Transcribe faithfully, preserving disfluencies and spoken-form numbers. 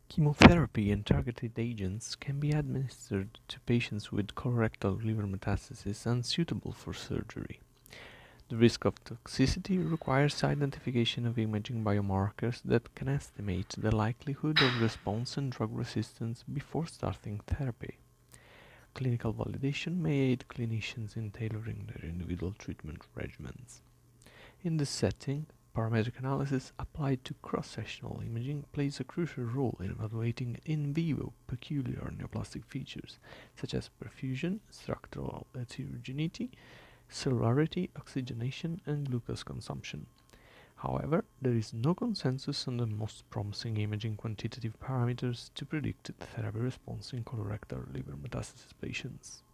Chemotherapy and targeted agents can be administered to patients with colorectal liver metastasis unsuitable for surgery. The risk of toxicity requires identification of imaging biomarkers that can estimate the likelihood of response and drug resistance before starting therapy. Clinical validation may aid clinicians in tailoring their individual treatment regimens. In this setting, parametric analysis applied to cross-sectional imaging plays a crucial role in evaluating in vivo peculiar neoplastic features such as perfusion, structural heterogeneity, cellularity, oxygenation, and glucose consumption. However, there is no consensus on the most promising imaging quantitative parameters to predict therapy response in colorectal liver metastasis patients.